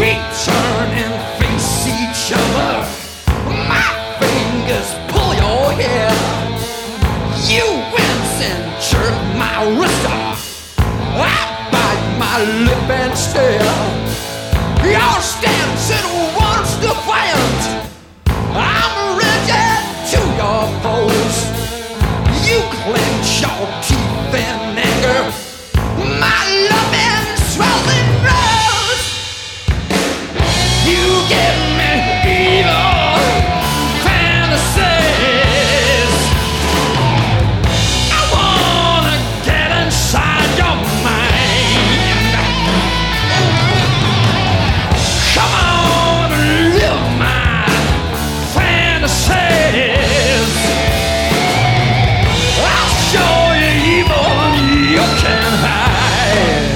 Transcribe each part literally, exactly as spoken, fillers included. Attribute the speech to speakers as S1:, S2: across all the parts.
S1: We turn and face each other. My fingers pull your hair. You wince and jerk my wrist off. I bite my lip and stare. Your stance at once defiant. I'm rigid to your foes. You clench your teeth in anger. My loving swelling rose. You give me evil fantasies. I wanna get inside your mind. Come on and live my fantasies. I'll show you evil you can hide.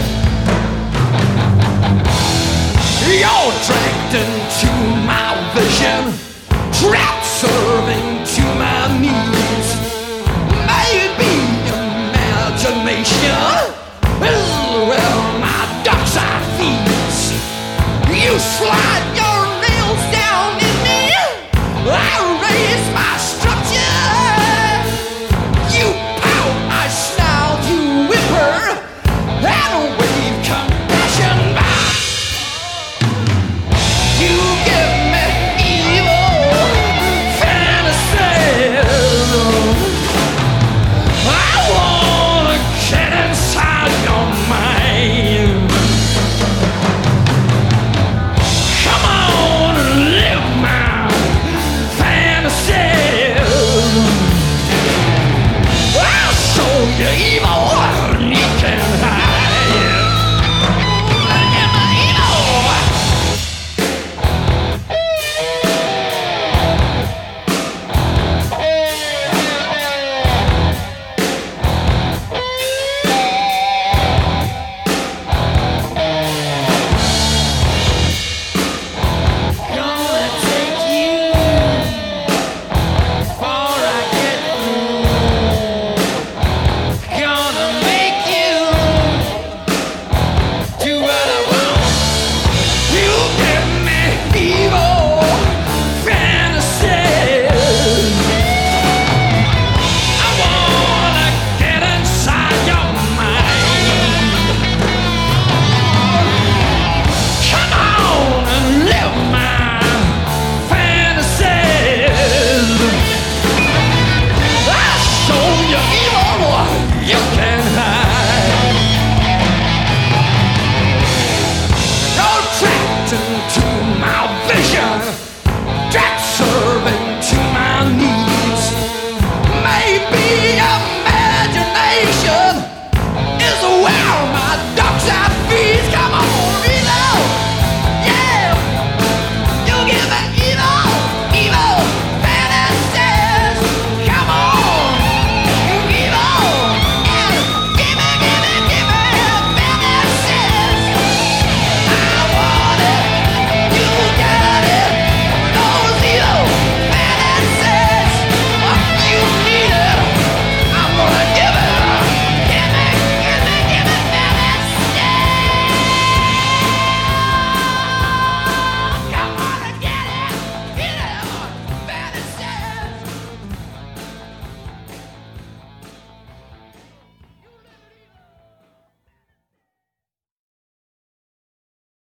S1: You're dragged into my vision, trapped so